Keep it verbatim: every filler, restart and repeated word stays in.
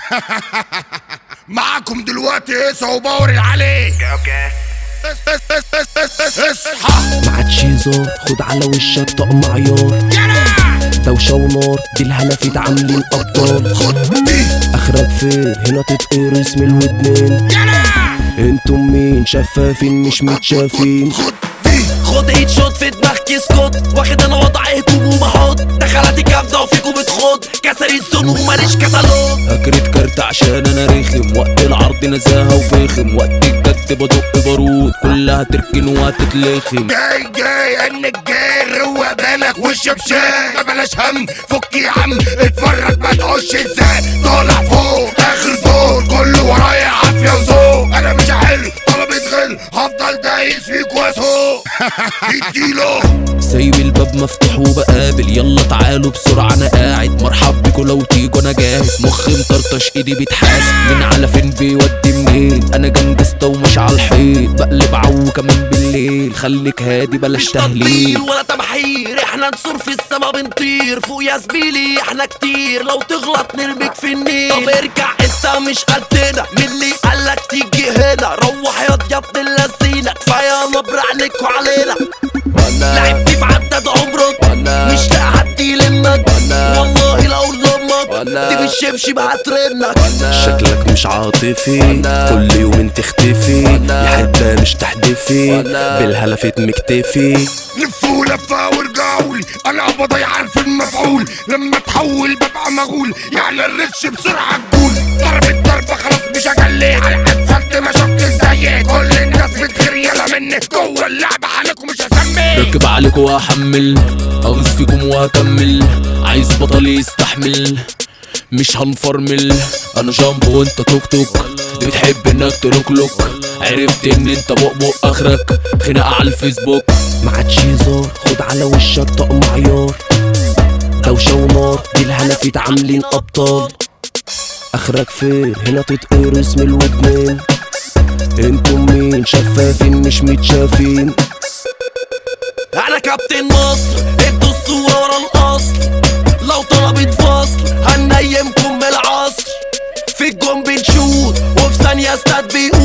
معاكم دلوقتي ايه وباور العلي. اوكي اصحى ما عادش هزار، خد على وشك طقم عيار. دوشة ونار دي الهلافيت عاملين ابطال. خد دي اخرك فين هنا تتقرص من الودنين. انتم مين شفافين مش متشافين. خد دي خد هيت شوت في دماغك يسكت، واخد انا وضع هجوم وبحط دخلاتي جامدة وفيكم بتخد كسري السن وماليش كتالوج. اكرت كارت عشان انا رخم، وقت العرض نزاهة وفخم، وقت الجد بدق بارود كلها تركن وهتتلخم. جاي جاي انك جاي روق بالك والشبشان بلاش هم فك يا عم اتفرج ما تقولش ازاي طالع فوق اخر دور كله ورايا عافيه وذوق. انا مش هحل طلبة غل هفضل دايس فيك واسوق. اديله سايب الباب مفتوح وبقابل، يلا تعالوا بسرعة انا قاعد مرحب بيكوا لو تيجوا انا جاهز. مخي مطرطش ايدي بيتحاسب من على فين بيودي منين. انا جنجستا ومش على الحيط بقلب عو كمان بالليل. خليك هادي بلاش تهليل ولا تمحير، احنا نسور في السما بنطير فوق يا زميلي احنا كتير، لو تغلط نرميك في النيل. طب ارجع انت مش قدنا من اللي قالك تيجي هنا، روح ياض يا ابن اللذينة كفاية نبر عليكوا علينا. لعبتي في عدد عمرك مش تحدي لمك، والله لو لمك دي بالشبشب هترنك. شكلك مش عاطفي كل يوم تختفي، يا حبة مش تحدفي بالهلفت مكتفي. لفوا لفة ورجعولي انا بضيع عارف المفعول، لما تحول ببقى مغول يعني الرش بسرعة تقول. ضربة ضربة خلاص مش هجلي على اسفلت ما شفت زيك، كل الناس بتغير يلا منك جوه اللعبة عليكم مش هسمي. ركب عليكم واحمل اغوص فيكم وهكمل، عايز بطل يستحمل مش هنفرمل. انا جامبو وانت توك توك بتحب انك تلوكلوك، عرفت ان انت بقبق اخرك خناقة على الفيسبوك. ما عادش هزار خد على وشك طقم عيار. دوشة ونار دي الهلافيت عاملين ابطال. اخرك فين هنا تتقرص من الودنين. انتم مين شفافين مش متشافين. انا كابتن مصر ادوا الصورة ورا الاصل، لو طلبت فصل هنيمكم من العصر. في الجون بنشوت وفي ثانية استاد بيقول